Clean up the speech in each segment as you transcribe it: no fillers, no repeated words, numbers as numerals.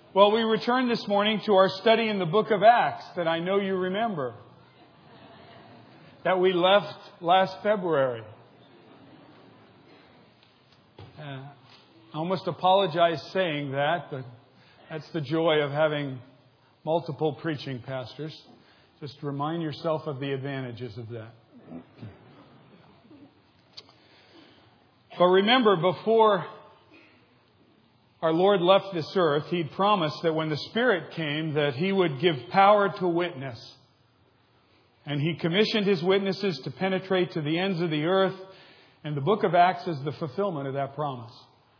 Well, we return this morning to our study in the book of Acts that I know you remember, that we left last February. I almost apologize saying that, but that's the joy of having multiple preaching pastors. Just remind yourself of the advantages of that. But remember, before our Lord left this earth, He'd promised that when the Spirit came, that He would give power to witness. And He commissioned His witnesses to penetrate to the ends of the earth. And the book of Acts is the fulfillment of that promise.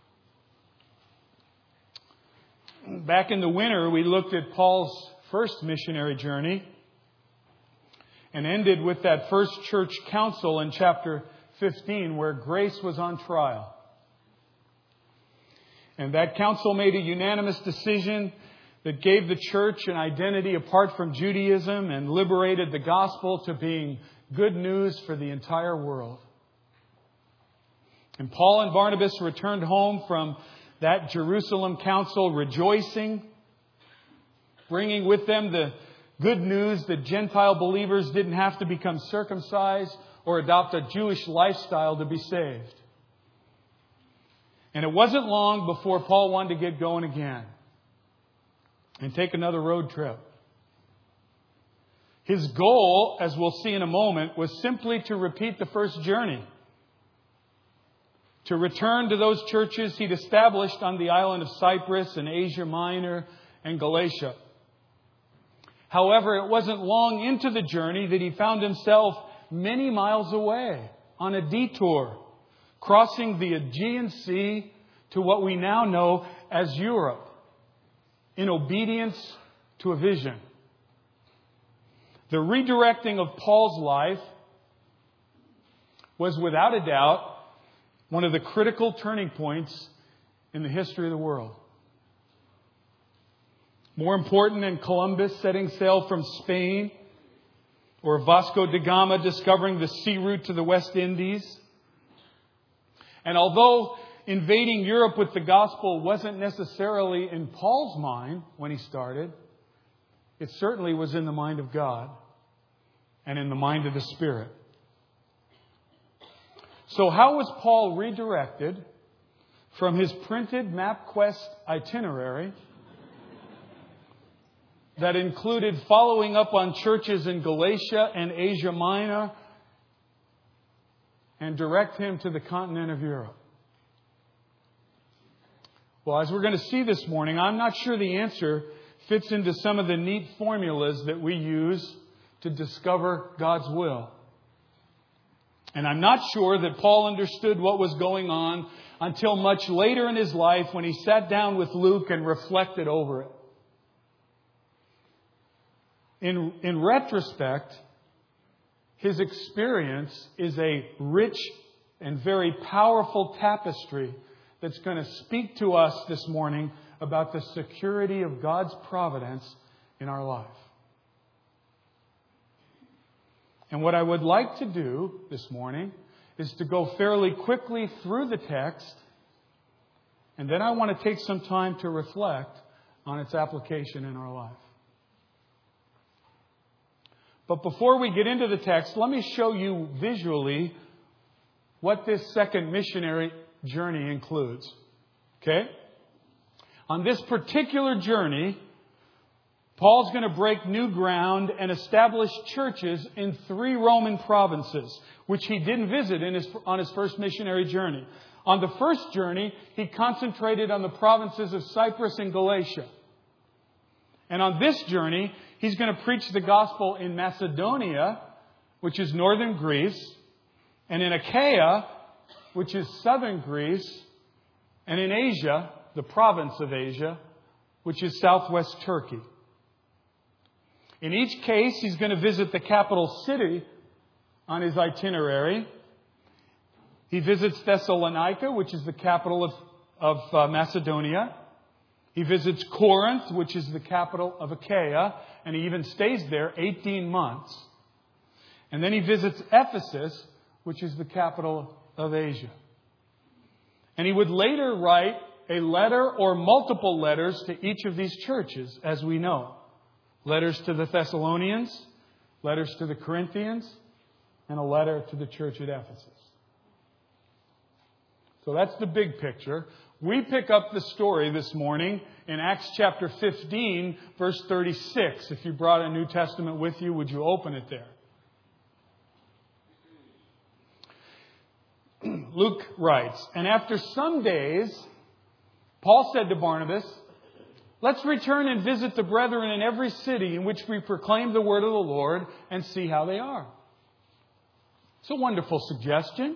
Back in the winter, we looked at Paul's first missionary journey and ended with that first church council in chapter 15 where grace was on trial. And that council made a unanimous decision that gave the church an identity apart from Judaism and liberated the gospel to being good news for the entire world. And Paul and Barnabas returned home from that Jerusalem council rejoicing, bringing with them the good news that Gentile believers didn't have to become circumcised or adopt a Jewish lifestyle to be saved. And it wasn't long before Paul wanted to get going again and take another road trip. His goal, as we'll see in a moment, was simply to repeat the first journey. To return to those churches he'd established on the island of Cyprus and Asia Minor and Galatia. However, it wasn't long into the journey that he found himself many miles away on a detour, crossing the Aegean Sea to what we now know as Europe, in obedience to a vision. The redirecting of Paul's life was without a doubt one of the critical turning points in the history of the world. More important than Columbus setting sail from Spain or Vasco da Gama discovering the sea route to the West Indies. And although invading Europe with the gospel wasn't necessarily in Paul's mind when he started, it certainly was in the mind of God and in the mind of the Spirit. So how was Paul redirected from his printed MapQuest itinerary that included following up on churches in Galatia and Asia Minor and direct him to the continent of Europe? Well, as we're going to see this morning, I'm not sure the answer fits into some of the neat formulas that we use to discover God's will. And I'm not sure that Paul understood what was going on until much later in his life when he sat down with Luke and reflected over it. In retrospect, his experience is a rich and very powerful tapestry that's going to speak to us this morning about the security of God's providence in our life. And what I would like to do this morning is to go fairly quickly through the text, and then I want to take some time to reflect on its application in our life. But before we get into the text, let me show you visually what this second missionary journey includes. Okay? On this particular journey, Paul's going to break new ground and establish churches in 3 Roman provinces, which he didn't visit on his first missionary journey. On the first journey, he concentrated on the provinces of Cyprus and Galatia. And on this journey, he's going to preach the gospel in Macedonia, which is northern Greece, and in Achaia, which is southern Greece, and in Asia, the province of Asia, which is southwest Turkey. In each case, he's going to visit the capital city on his itinerary. He visits Thessalonica, which is the capital of Macedonia. He visits Corinth, which is the capital of Achaia, and he even stays there 18 months. And then he visits Ephesus, which is the capital of Asia. And he would later write a letter or multiple letters to each of these churches, as we know. Letters to the Thessalonians, letters to the Corinthians, and a letter to the church at Ephesus. So that's the big picture. We pick up the story this morning in Acts chapter 15, verse 36. If you brought a New Testament with you, would you open it there? Luke writes, "And after some days, Paul said to Barnabas, 'Let's return and visit the brethren in every city in which we proclaim the word of the Lord and see how they are.'" It's a wonderful suggestion.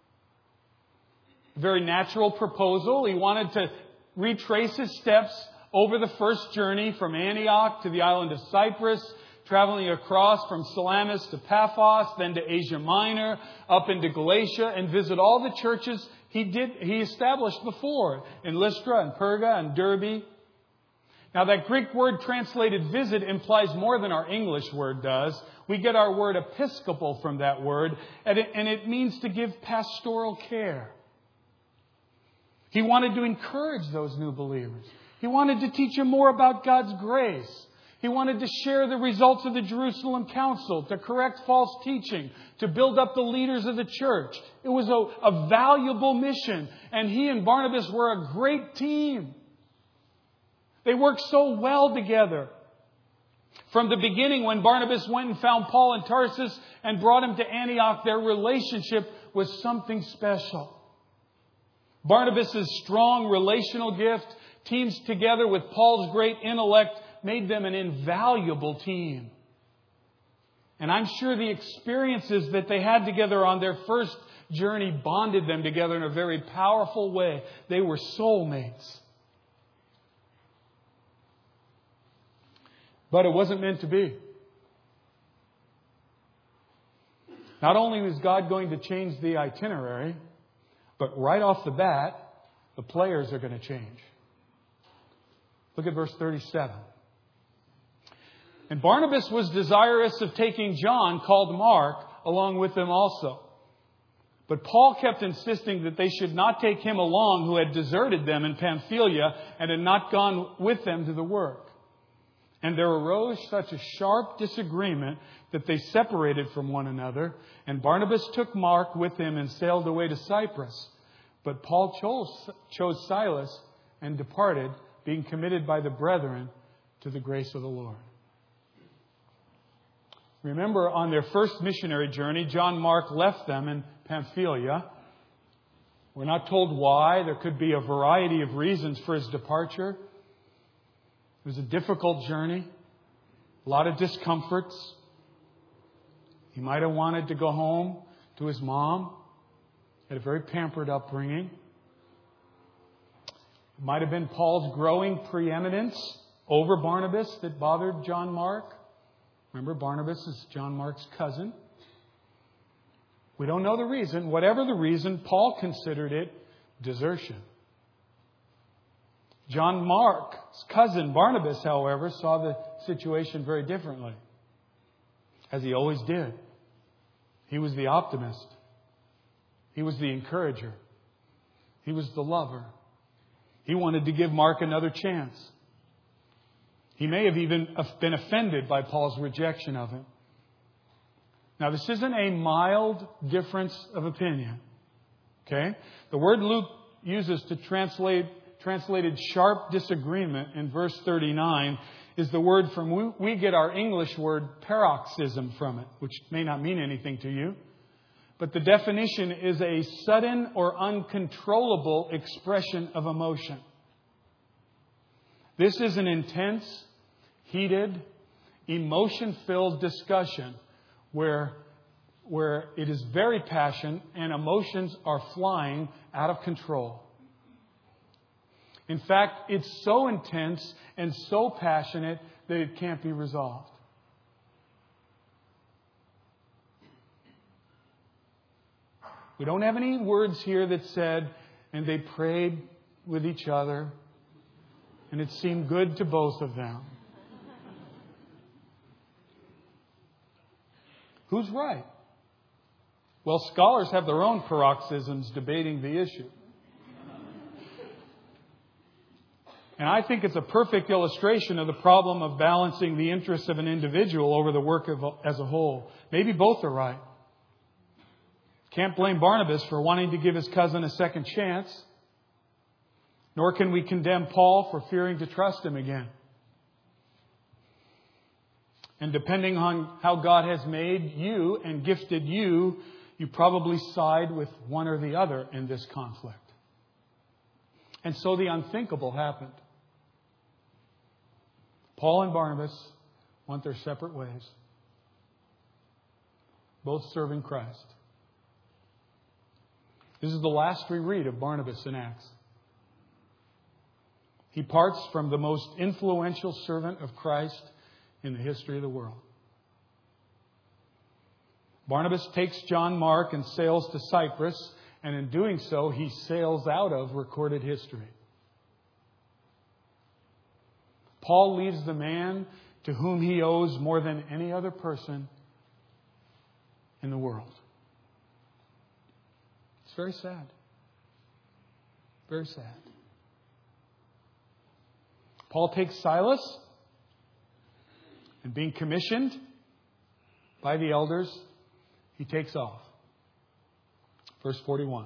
A very natural proposal. He wanted to retrace his steps over the first journey from Antioch to the island of Cyprus, traveling across from Salamis to Paphos, then to Asia Minor, up into Galatia, and visit all the churches he established before in Lystra and Perga and Derbe. Now that Greek word translated visit implies more than our English word does. We get our word episcopal from that word, and it means to give pastoral care. He wanted to encourage those new believers. He wanted to teach them more about God's grace. He wanted to share the results of the Jerusalem Council, to correct false teaching, to build up the leaders of the church. It was a valuable mission, and he and Barnabas were a great team. They worked so well together. From the beginning, when Barnabas went and found Paul in Tarsus and brought him to Antioch, their relationship was something special. Barnabas' strong relational gift, teams together with Paul's great intellect, made them an invaluable team. And I'm sure the experiences that they had together on their first journey bonded them together in a very powerful way. They were soulmates. But it wasn't meant to be. Not only was God going to change the itinerary, but right off the bat, the players are going to change. Look at verse 37. "And Barnabas was desirous of taking John, called Mark, along with them also. But Paul kept insisting that they should not take him along who had deserted them in Pamphylia and had not gone with them to the work. And there arose such a sharp disagreement that they separated from one another. And Barnabas took Mark with him and sailed away to Cyprus. But Paul chose Silas and departed, being committed by the brethren to the grace of the Lord." Remember, on their first missionary journey, John Mark left them in Pamphylia. We're not told why. There could be a variety of reasons for his departure. It was a difficult journey, a lot of discomforts. He might have wanted to go home to his mom. He had a very pampered upbringing. It might have been Paul's growing preeminence over Barnabas that bothered John Mark. Remember, Barnabas is John Mark's cousin. We don't know the reason. Whatever the reason, Paul considered it desertion. John Mark's cousin, Barnabas, however, saw the situation very differently, as he always did. He was the optimist. He was the encourager. He was the lover. He wanted to give Mark another chance. He may have even been offended by Paul's rejection of him. Now, this isn't a mild difference of opinion. Okay? The word Luke uses to translated sharp disagreement in verse 39 is the word from we get our English word paroxysm from it, which may not mean anything to you. But the definition is a sudden or uncontrollable expression of emotion. This is an intense, heated, emotion-filled discussion where it is very passionate and emotions are flying out of control. In fact, it's so intense and so passionate that it can't be resolved. We don't have any words here that said, "And they prayed with each other, and it seemed good to both of them." Who's right? Well, scholars have their own paroxysms debating the issue. And I think it's a perfect illustration of the problem of balancing the interests of an individual over the work as a whole. Maybe both are right. Can't blame Barnabas for wanting to give his cousin a second chance. Nor can we condemn Paul for fearing to trust him again. And depending on how God has made you and gifted you, you probably side with one or the other in this conflict. And so the unthinkable happened. Paul and Barnabas went their separate ways, both serving Christ. This is the last we read of Barnabas in Acts. He parts from the most influential servant of Christ in the history of the world. Barnabas takes John Mark and sails to Cyprus, and in doing so, he sails out of recorded history. Paul leaves the man to whom he owes more than any other person in the world. It's very sad. Very sad. Paul takes Silas, and being commissioned by the elders, he takes off. Verse 41.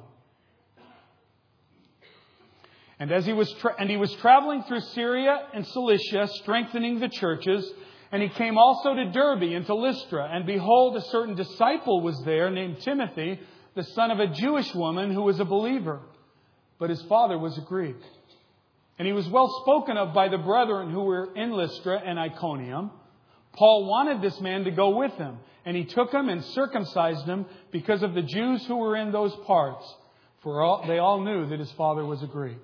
And he was traveling through Syria and Cilicia, strengthening the churches. And he came also to Derbe and to Lystra. And behold, a certain disciple was there named Timothy, the son of a Jewish woman who was a believer. But his father was a Greek. And he was well spoken of by the brethren who were in Lystra and Iconium. Paul wanted this man to go with him. And he took him and circumcised him because of the Jews who were in those parts. For they all knew that his father was a Greek.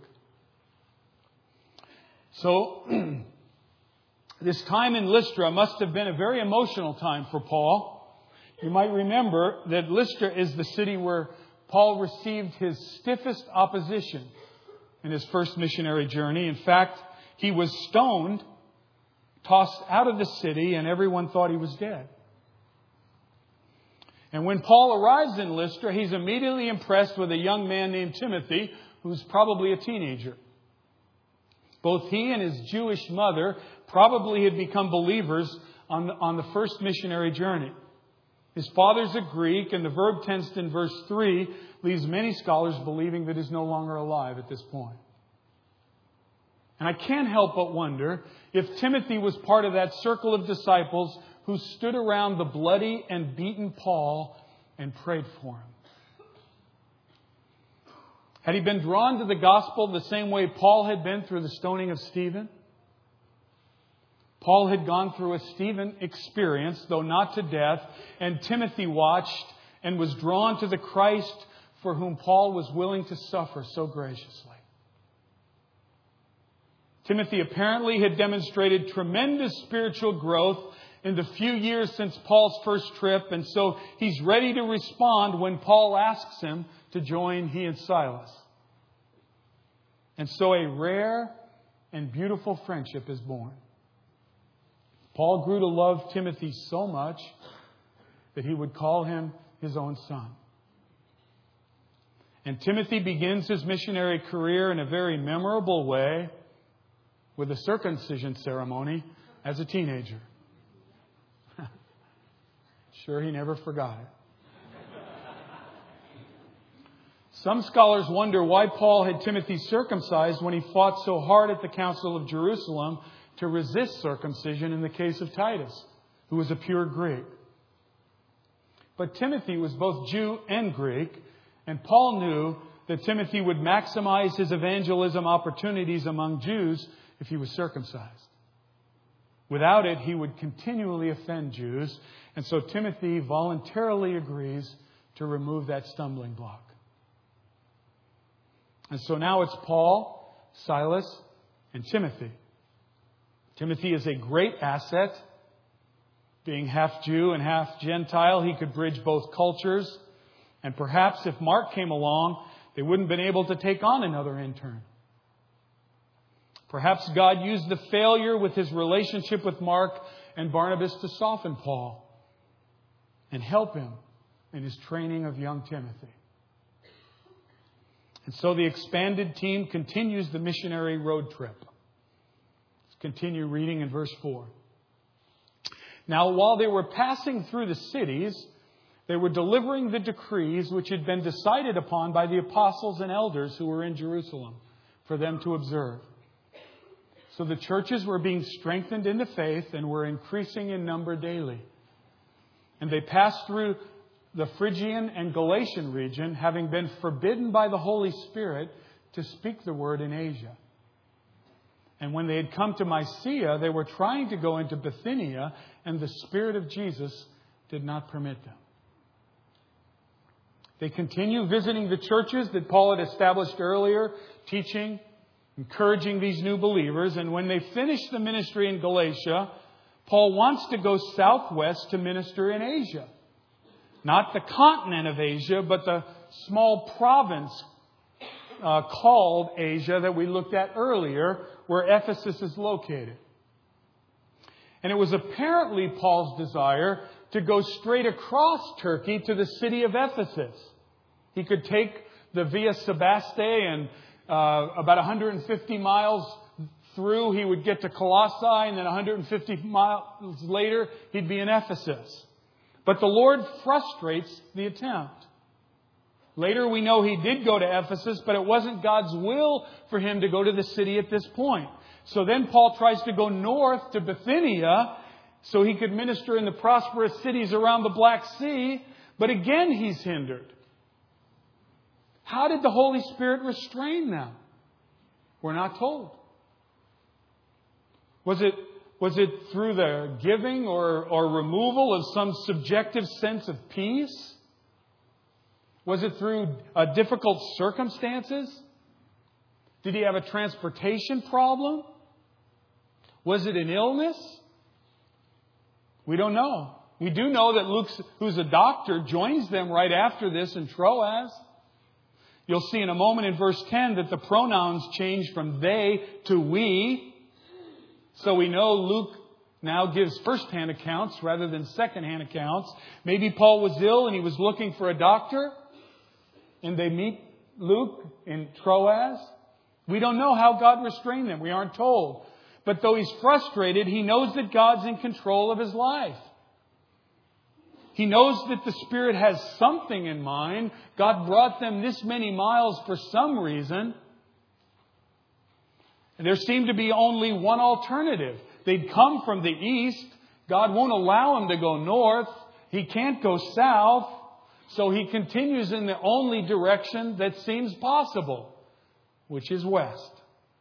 So, this time in Lystra must have been a very emotional time for Paul. You might remember that Lystra is the city where Paul received his stiffest opposition in his first missionary journey. In fact, he was stoned, tossed out of the city, and everyone thought he was dead. And when Paul arrives in Lystra, he's immediately impressed with a young man named Timothy, who's probably a teenager. Both he and his Jewish mother probably had become believers on the first missionary journey. His father's a Greek, and the verb tense in verse 3 leaves many scholars believing that he's no longer alive at this point. And I can't help but wonder if Timothy was part of that circle of disciples who stood around the bloody and beaten Paul and prayed for him. Had he been drawn to the gospel the same way Paul had been through the stoning of Stephen? Paul had gone through a Stephen experience, though not to death, and Timothy watched and was drawn to the Christ for whom Paul was willing to suffer so graciously. Timothy apparently had demonstrated tremendous spiritual growth in the few years since Paul's first trip, and so he's ready to respond when Paul asks him to join he and Silas. And so a rare and beautiful friendship is born. Paul grew to love Timothy so much that he would call him his own son. And Timothy begins his missionary career in a very memorable way with a circumcision ceremony as a teenager. Sure, he never forgot it. Some scholars wonder why Paul had Timothy circumcised when he fought so hard at the Council of Jerusalem to resist circumcision in the case of Titus, who was a pure Greek. But Timothy was both Jew and Greek, and Paul knew that Timothy would maximize his evangelism opportunities among Jews if he was circumcised. Without it, he would continually offend Jews, and so Timothy voluntarily agrees to remove that stumbling block. And so now it's Paul, Silas, and Timothy. Timothy is a great asset. Being half Jew and half Gentile, he could bridge both cultures. And perhaps if Mark came along, they wouldn't have been able to take on another intern. Perhaps God used the failure with his relationship with Mark and Barnabas to soften Paul and help him in his training of young Timothy. And so the expanded team continues the missionary road trip. Continue reading in verse 4. Now, while they were passing through the cities, they were delivering the decrees which had been decided upon by the apostles and elders who were in Jerusalem for them to observe. So the churches were being strengthened in the faith and were increasing in number daily. And they passed through the Phrygian and Galatian region, having been forbidden by the Holy Spirit to speak the word in Asia. And when they had come to Mysia, they were trying to go into Bithynia, and the Spirit of Jesus did not permit them. They continue visiting the churches that Paul had established earlier, teaching, encouraging these new believers. And when they finish the ministry in Galatia, Paul wants to go southwest to minister in Asia. Not the continent of Asia, but the small province called Asia that we looked at earlier, where Ephesus is located. And it was apparently Paul's desire to go straight across Turkey to the city of Ephesus. He could take the Via Sebaste and about 150 miles through, he would get to Colossae, and then 150 miles later, he'd be in Ephesus. But the Lord frustrates the attempt. Later we know he did go to Ephesus, but it wasn't God's will for him to go to the city at this point. So then Paul tries to go north to Bithynia so he could minister in the prosperous cities around the Black Sea, but again he's hindered. How did the Holy Spirit restrain them? We're not told. Was it through the giving or removal of some subjective sense of peace? Was it through difficult circumstances? Did he have a transportation problem? Was it an illness? We don't know. We do know that Luke, who's a doctor, joins them right after this in Troas. You'll see in a moment in verse 10 that the pronouns change from they to we. So we know Luke now gives first-hand accounts rather than second-hand accounts. Maybe Paul was ill and he was looking for a doctor, and they meet Luke in Troas. We don't know how God restrained them. We aren't told. But though he's frustrated, he knows that God's in control of his life. He knows that the Spirit has something in mind. God brought them this many miles for some reason. And there seemed to be only one alternative. They'd come from the east. God won't allow him to go north. He can't go south. So he continues in the only direction that seems possible, which is west.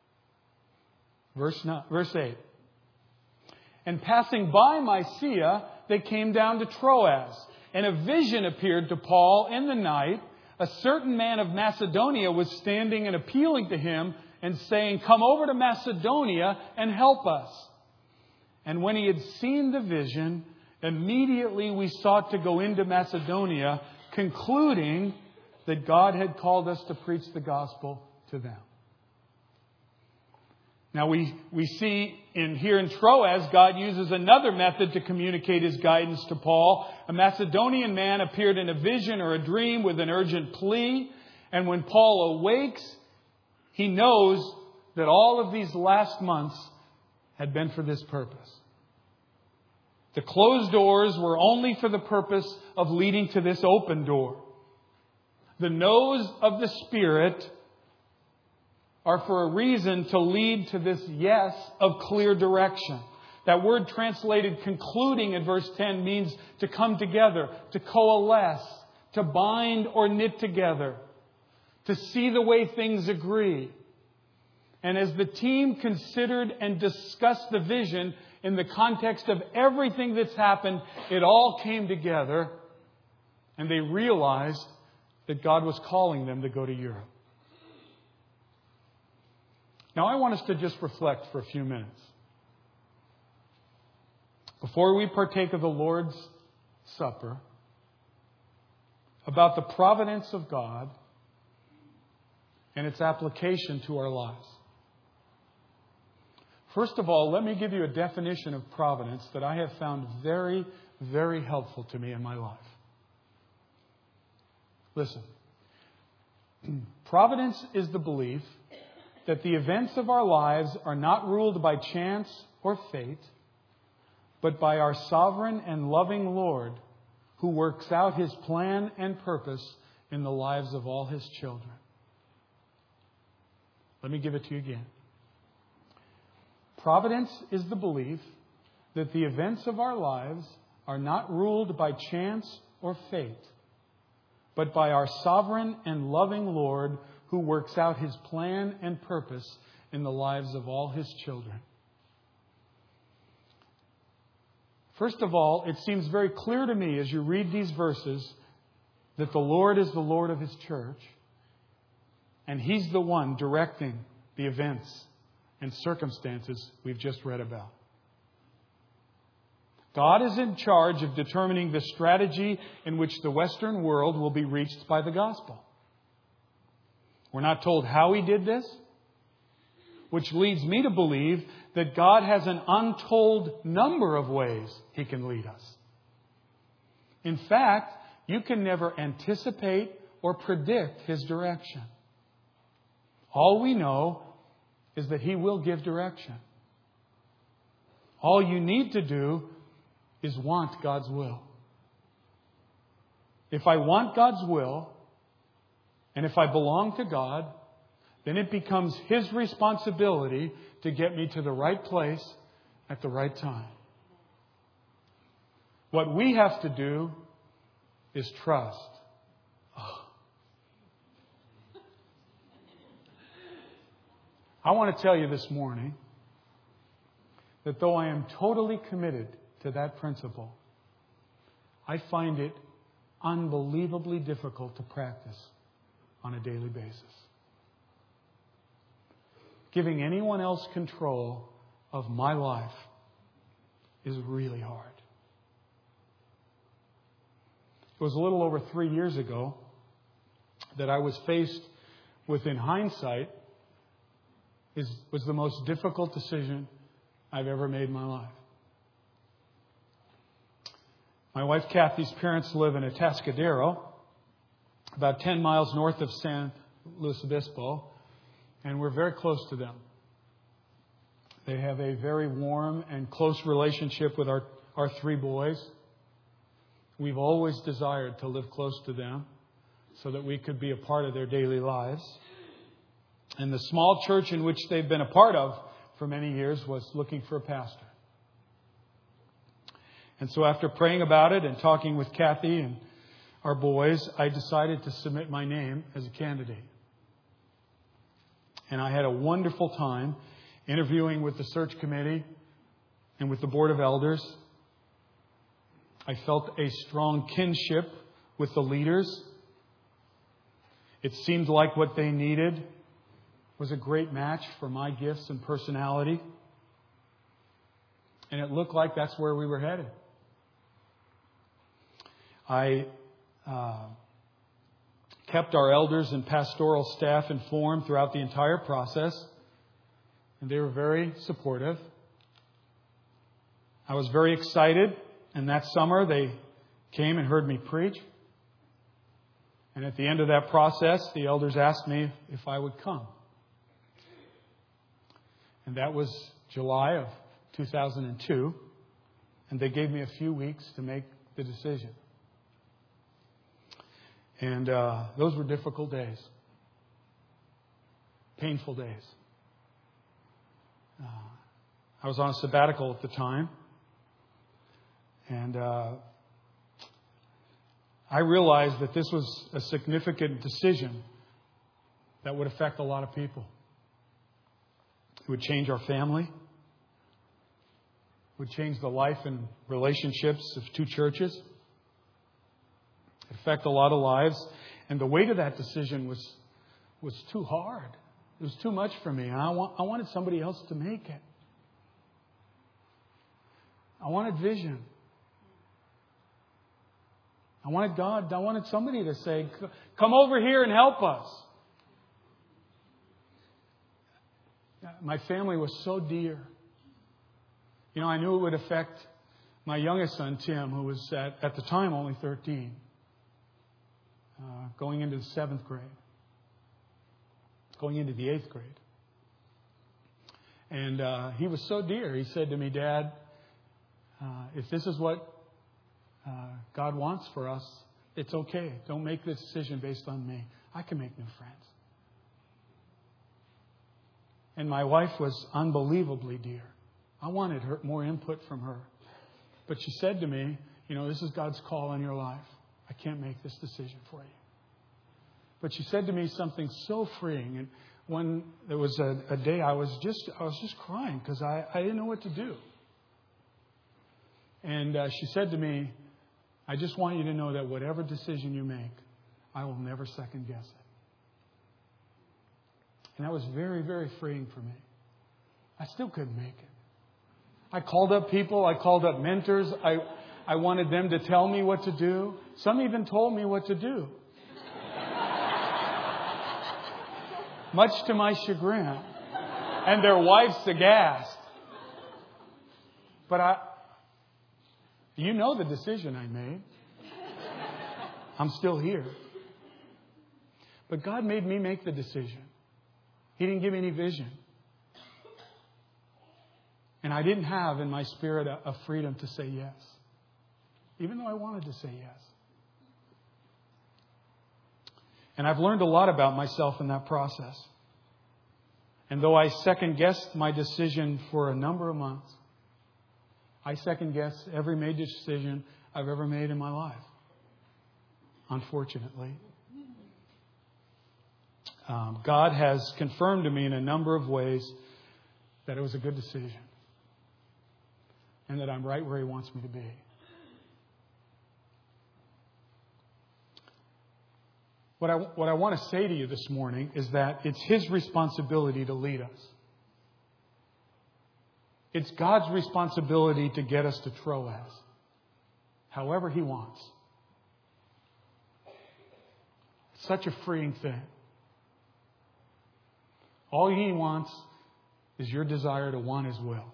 Verse 8. And passing by Mysia, they came down to Troas. And a vision appeared to Paul in the night. A certain man of Macedonia was standing and appealing to him and saying, "Come over to Macedonia and help us." And when he had seen the vision, immediately we sought to go into Macedonia, concluding that God had called us to preach the gospel to them. Now we see here in Troas, God uses another method to communicate his guidance to Paul. A Macedonian man appeared in a vision or a dream with an urgent plea. And when Paul awakes, he knows that all of these last months had been for this purpose. The closed doors were only for the purpose of leading to this open door. The no's of the Spirit are for a reason to lead to this yes of clear direction. That word translated concluding in verse 10 means to come together, to coalesce, to bind or knit together, to see the way things agree. And as the team considered and discussed the vision in the context of everything that's happened, it all came together and they realized that God was calling them to go to Europe. Now I want us to just reflect for a few minutes. Before we partake of the Lord's Supper, about the providence of God and its application to our lives. First of all, let me give you a definition of providence that I have found very, very helpful to me in my life. Listen. Providence is the belief that the events of our lives are not ruled by chance or fate, but by our sovereign and loving Lord, who works out His plan and purpose in the lives of all His children. Let me give it to you again. Providence is the belief that the events of our lives are not ruled by chance or fate, but by our sovereign and loving Lord, who works out His plan and purpose in the lives of all His children. First of all, it seems very clear to me as you read these verses that the Lord is the Lord of His church, and He's the one directing the events and circumstances we've just read about. God is in charge of determining the strategy in which the Western world will be reached by the gospel. We're not told how He did this, which leads me to believe that God has an untold number of ways He can lead us. In fact, you can never anticipate or predict His direction. All we know is that He will give direction. All you need to do is want God's will. If I want God's will, and if I belong to God, then it becomes His responsibility to get me to the right place at the right time. What we have to do is trust. I want to tell you this morning that though I am totally committed to that principle, I find it unbelievably difficult to practice on a daily basis. Giving anyone else control of my life is really hard. It was a little over 3 years ago that I was faced with, in hindsight, was the most difficult decision I've ever made in my life. My wife Kathy's parents live in Atascadero, about 10 miles north of San Luis Obispo, and we're very close to them. They have a very warm and close relationship with our 3 boys. We've always desired to live close to them so that we could be a part of their daily lives. And the small church in which they've been a part of for many years was looking for a pastor. And so after praying about it and talking with Kathy and our boys, I decided to submit my name as a candidate. And I had a wonderful time interviewing with the search committee and with the board of elders. I felt a strong kinship with the leaders. It seemed like what they needed was a great match for my gifts and personality. And it looked like that's where we were headed. I kept our elders and pastoral staff informed throughout the entire process, and they were very supportive. I was very excited, and that summer they came and heard me preach. And at the end of that process, the elders asked me if I would come. And that was July of 2002, and they gave me a few weeks to make the decision. And those were difficult days. Painful days. I was on a sabbatical at the time. And I realized that this was a significant decision that would affect a lot of people. It would change our family. It would change the life and relationships of 2 churches. It affect a lot of lives. And the weight of that decision was too hard. It was too much for me. And I wanted somebody else to make it. I wanted vision. I wanted somebody to say, come over here and help us. My family was so dear. You know, I knew it would affect my youngest son, Tim, who was at the time only 13, going into the 7th grade, going into the 8th grade. And he was so dear. He said to me, Dad, if this is what God wants for us, it's okay. Don't make this decision based on me. I can make new friends. And my wife was unbelievably dear. I wanted more input from her. But she said to me, this is God's call on your life. I can't make this decision for you. But she said to me something so freeing. And when there was a day I was just crying because I didn't know what to do. And she said to me, I just want you to know that whatever decision you make, I will never second guess it. And that was very, very freeing for me. I still couldn't make it. I called up people. I called up mentors. I wanted them to tell me what to do. Some even told me what to do. Much to my chagrin. And their wives aghast. But you know the decision I made. I'm still here. But God made me make the decision. He didn't give me any vision. And I didn't have in my spirit a freedom to say yes. Even though I wanted to say yes. And I've learned a lot about myself in that process. And though I second-guessed my decision for a number of months, I second-guess every major decision I've ever made in my life. Unfortunately. God has confirmed to me in a number of ways that it was a good decision. And that I'm right where He wants me to be. What I want to say to you this morning is that it's His responsibility to lead us. It's God's responsibility to get us to Troas, however He wants. It's such a freeing thing. All He wants is your desire to want His will.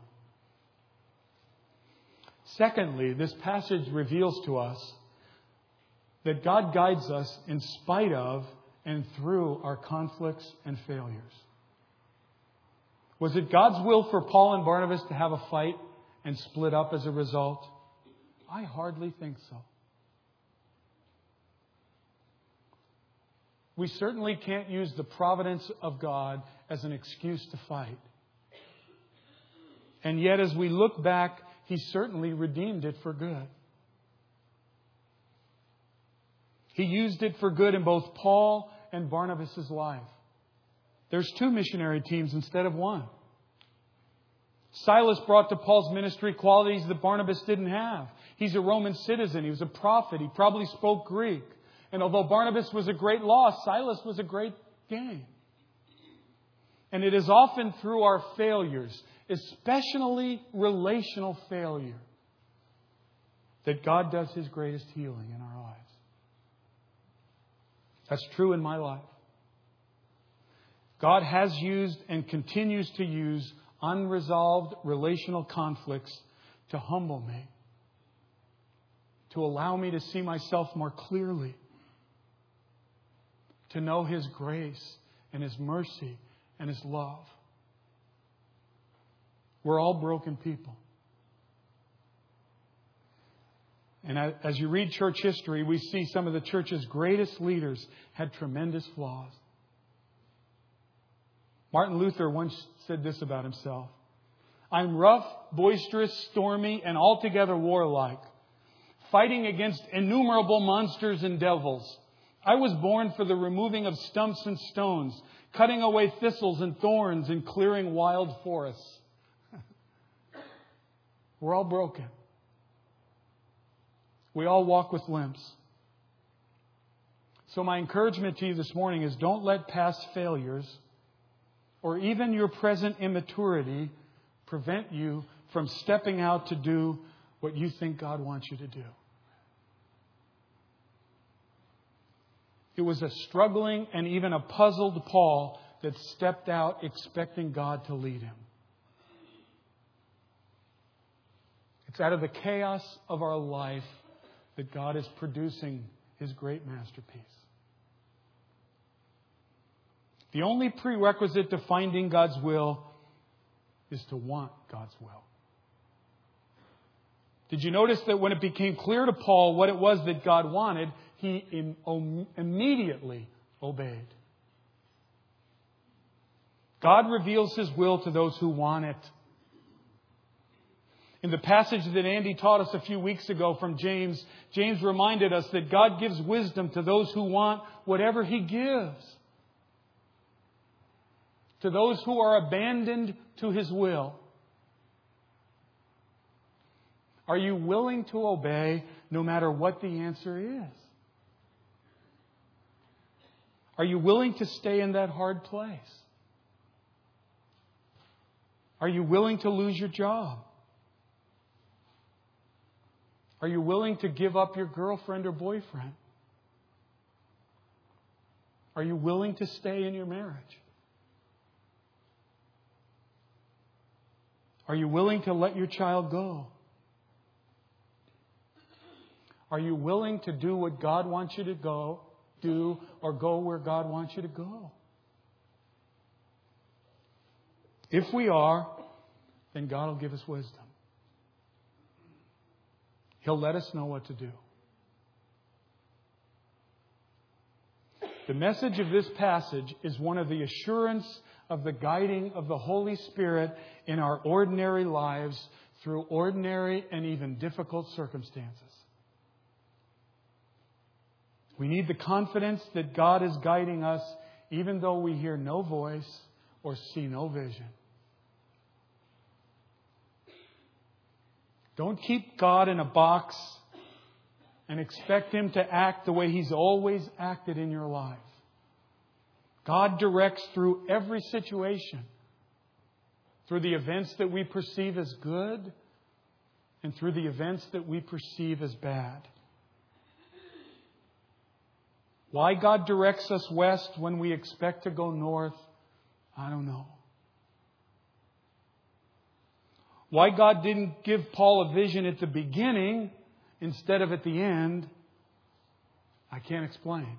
Secondly, this passage reveals to us that God guides us in spite of and through our conflicts and failures. Was it God's will for Paul and Barnabas to have a fight and split up as a result? I hardly think so. We certainly can't use the providence of God as an excuse to fight. And yet, as we look back, He certainly redeemed it for good. He used it for good in both Paul and Barnabas' life. There's 2 missionary teams instead of 1. Silas brought to Paul's ministry qualities that Barnabas didn't have. He's a Roman citizen. He was a prophet. He probably spoke Greek. And although Barnabas was a great loss, Silas was a great gain. And it is often through our failures, especially relational failure, that God does His greatest healing in our lives. That's true in my life. God has used and continues to use unresolved relational conflicts to humble me, to allow me to see myself more clearly, to know His grace and His mercy and His love. We're all broken people. And as you read church history, we see some of the church's greatest leaders had tremendous flaws. Martin Luther once said this about himself: I'm rough, boisterous, stormy, and altogether warlike, fighting against innumerable monsters and devils. I was born for the removing of stumps and stones, cutting away thistles and thorns, and clearing wild forests. We're all broken. We all walk with limps. So my encouragement to you this morning is don't let past failures or even your present immaturity prevent you from stepping out to do what you think God wants you to do. It was a struggling and even a puzzled Paul that stepped out expecting God to lead him. It's out of the chaos of our life that God is producing His great masterpiece. The only prerequisite to finding God's will is to want God's will. Did you notice that when it became clear to Paul what it was that God wanted, he immediately obeyed? God reveals His will to those who want it. In the passage that Andy taught us a few weeks ago from James, James reminded us that God gives wisdom to those who want whatever He gives. To those who are abandoned to His will. Are you willing to obey no matter what the answer is? Are you willing to stay in that hard place? Are you willing to lose your job? Are you willing to give up your girlfriend or boyfriend? Are you willing to stay in your marriage? Are you willing to let your child go? Are you willing to do what God wants you to do or go where God wants you to go? If we are, then God will give us wisdom. He'll let us know what to do. The message of this passage is one of the assurance of the guiding of the Holy Spirit in our ordinary lives through ordinary and even difficult circumstances. We need the confidence that God is guiding us even though we hear no voice or see no vision. Don't keep God in a box and expect Him to act the way He's always acted in your life. God directs through every situation, through the events that we perceive as good and through the events that we perceive as bad. Why God directs us west when we expect to go north, I don't know. Why God didn't give Paul a vision at the beginning instead of at the end, I can't explain.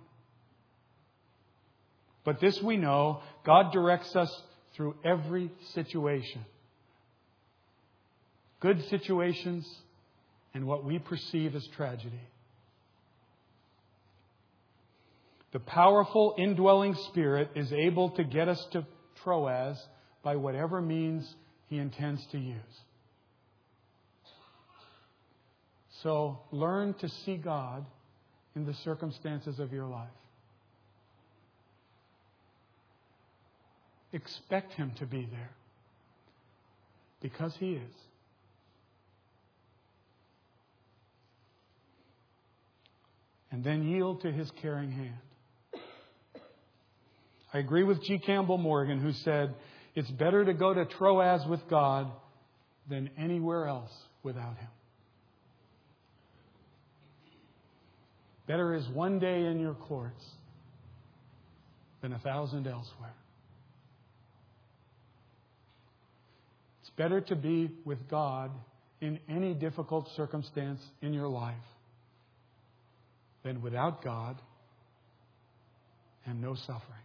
But this we know, God directs us through every situation. Good situations and what we perceive as tragedy. The powerful indwelling Spirit is able to get us to Troas by whatever means He intends to use. So learn to see God in the circumstances of your life. Expect Him to be there because He is. And then yield to His caring hand. I agree with G. Campbell Morgan, who said, it's better to go to Troas with God than anywhere else without Him. Better is one day in your courts than 1,000 elsewhere. It's better to be with God in any difficult circumstance in your life than without God and no suffering.